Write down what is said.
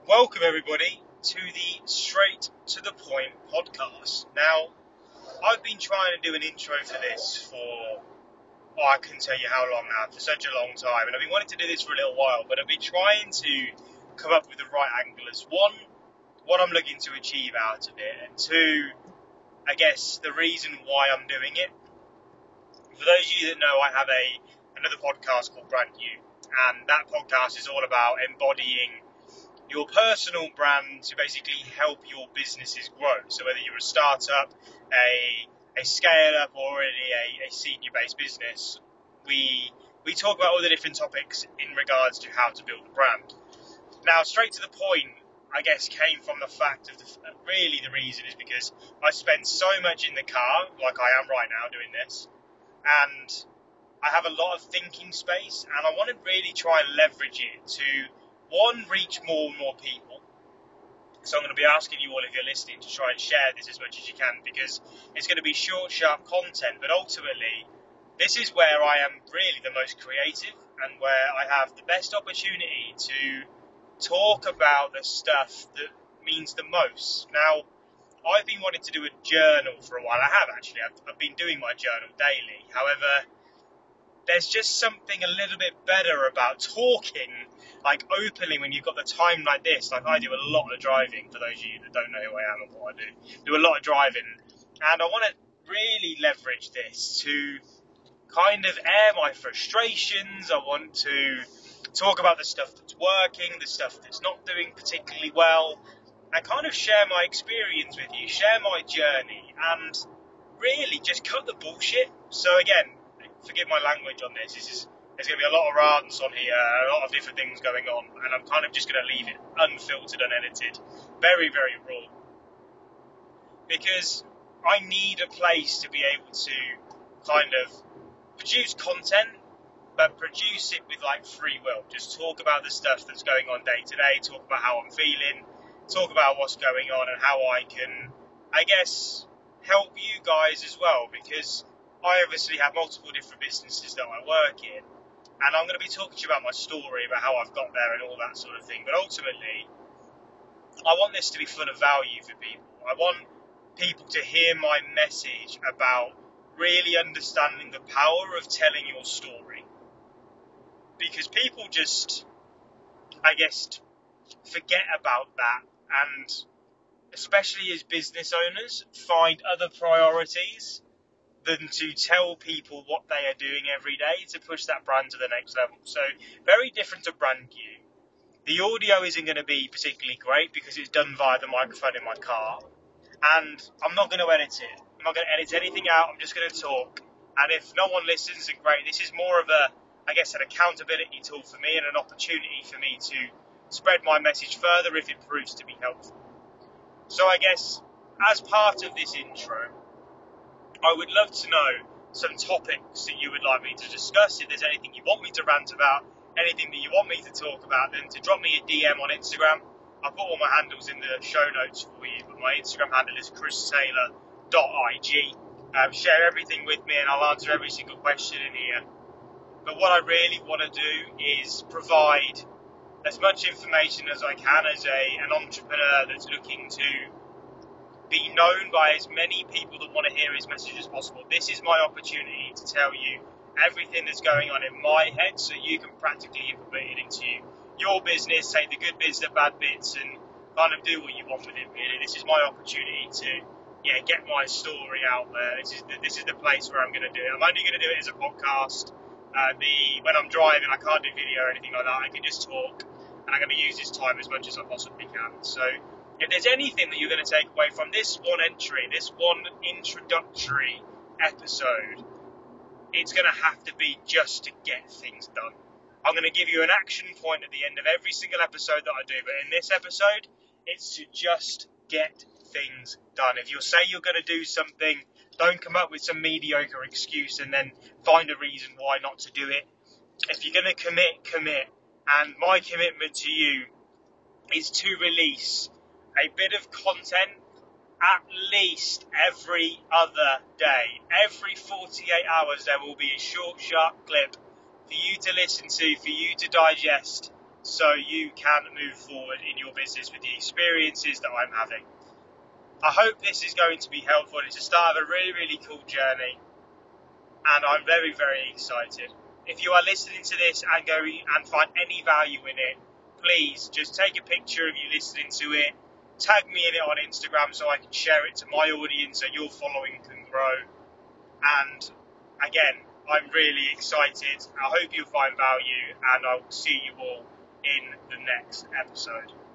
Welcome everybody to the Straight to the Point podcast. Now, I've been trying to do an intro for this for, I couldn't tell you how long now, for such a long time, and I've been wanting to do this for a little while, but I've been trying to come up with the right angle as one, what I'm looking to achieve out of it, and two, I guess the reason why I'm doing it. For those of you that know, I have another podcast called Brand New, and that podcast is all about embodying your personal brand to basically help your businesses grow. So whether you're a startup, a scale-up, or already a senior-based business, we talk about all the different topics in regards to how to build a brand. Now, straight to the point, I guess, came from the fact of really the reason is because I spend so much in the car, like I am right now doing this, and I have a lot of thinking space, and I want to really try and leverage it to, one, reach more and more people. So I'm going to be asking you all, if you're listening, to try and share this as much as you can, because it's going to be short, sharp content, but ultimately, this is where I am really the most creative and where I have the best opportunity to talk about the stuff that means the most. Now, I've been wanting to do a journal for a while. I have actually. I've been doing my journal daily. However, there's just something a little bit better about talking, like, openly when you've got the time like this. Like, I do a lot of driving, for those of you that don't know who I am and what I do a lot of driving, and I want to really leverage this to kind of air my frustrations. I want to talk about the stuff that's working, the stuff that's not doing particularly well, and kind of share my experience with you, share my journey, and really just cut the bullshit. So again, forgive my language on this. There's going to be a lot of rants on here, a lot of different things going on, and I'm kind of just going to leave it unfiltered, unedited, very, very raw. Because I need a place to be able to kind of produce content, but produce it with, like, free will. Just talk about the stuff that's going on day to day, talk about how I'm feeling, talk about what's going on and how I can, I guess, help you guys as well, because I obviously have multiple different businesses that I work in, and I'm going to be talking to you about my story, about how I've got there and all that sort of thing. But ultimately, I want this to be full of value for people. I want people to hear my message about really understanding the power of telling your story. Because people just, I guess, forget about that, and especially as business owners, find other priorities than to tell people what they are doing every day to push that brand to the next level. So, very different to Brand New. The audio isn't going to be particularly great because it's done via the microphone in my car, and I'm not going to edit it. I'm not going to edit anything out. I'm just going to talk, and if no one listens, then great. This is more of a, I guess, an accountability tool for me and an opportunity for me to spread my message further if it proves to be helpful. So I guess, as part of this intro, I would love to know some topics that you would like me to discuss. If there's anything you want me to rant about, anything that you want me to talk about, then to drop me a DM on Instagram. I'll put all my handles in the show notes for you, but my Instagram handle is christaylor.ig. Share everything with me and I'll answer every single question in here. But what I really want to do is provide as much information as I can as an entrepreneur that's looking to be known by as many people that want to hear his message as possible. This is my opportunity to tell you everything that's going on in my head so you can practically implement it into your business, say the good bits, the bad bits, and kind of do what you want with it, really. This is my opportunity to get my story out there. This is the place where I'm going to do it. I'm only going to do it as a podcast. When I'm driving, I can't do video or anything like that. I can just talk, and I'm going to use this time as much as I possibly can. So if there's anything that you're going to take away from this one entry, this one introductory episode, it's going to have to be just to get things done. I'm going to give you an action point at the end of every single episode that I do, but in this episode, it's to just get things done. If you say you're going to do something, don't come up with some mediocre excuse and then find a reason why not to do it. If you're going to commit. And my commitment to you is to release a bit of content at least every other day. Every 48 hours there will be a short, sharp clip for you to listen to, for you to digest, so you can move forward in your business with the experiences that I'm having. I hope this is going to be helpful. It's the start of a really, really cool journey, and I'm very, very excited. If you are listening to this and go and find any value in it, please just take a picture of you listening to it, tag me in it on Instagram so I can share it to my audience so your following can grow. And again, I'm really excited. I hope you'll find value, and I will see you all in the next episode.